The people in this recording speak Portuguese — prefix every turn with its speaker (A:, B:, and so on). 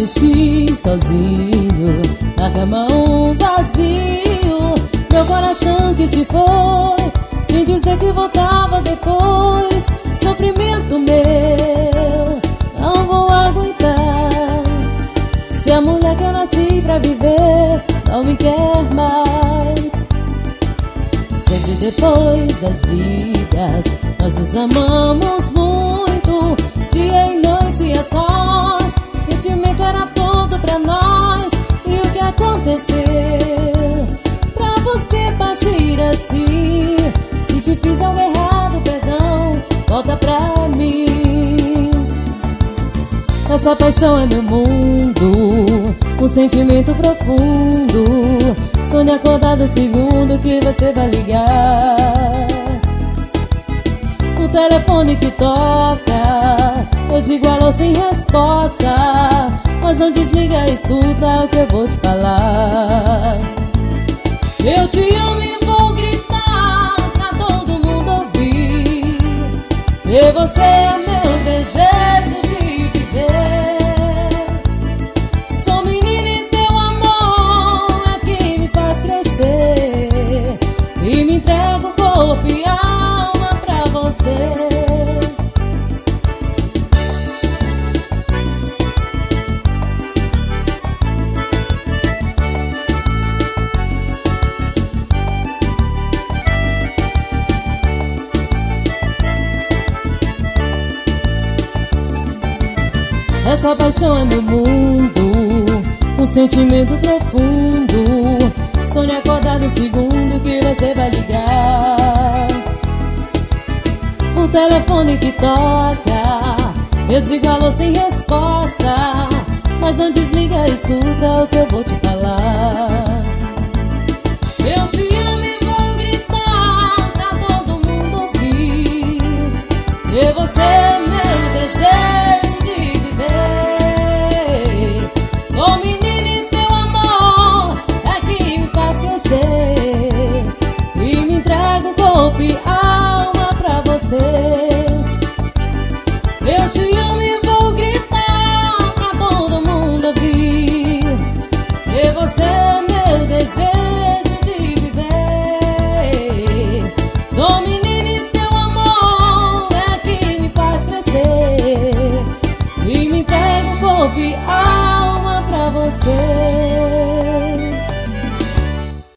A: adormeci sozinho, na cama um vazio. Meu coração que se foi, sem dizer que voltava depois. Sofrimento meu, não vou aguentar. Se a mulher que eu nasci pra viver não me quer mais. Sempre depois das brigas, nós nos amamos muito, dia e noite a sós. Sentimento era tudo pra nós. E o que aconteceu pra você partir assim? Se te fiz algo errado, perdão, volta pra mim. Essa paixão é meu mundo, um sentimento profundo. Sonho acordado o segundo que você vai ligar. O telefone que toca, eu digo alô sem resposta, mas não desliga, escuta o que eu vou te falar. Eu te amo e vou gritar pra todo mundo ouvir, e você é meu desejo de viver. Sou menina e teu amor é que me faz crescer, e me entrego corpo e alma pra você. Essa paixão é meu mundo, um sentimento profundo. Sonho acordado no segundo que você vai ligar. O telefone que toca, eu digo alô sem resposta, mas não desliga, escuta o que eu vou te falar. Eu te amo e vou gritar pra todo mundo ouvir, e você é meu desejo de viver. Sou menina e teu amor é que me faz crescer, e me entrego corpo e alma pra você. Eu te amo e vou gritar pra todo mundo ouvir, e você é meu desejo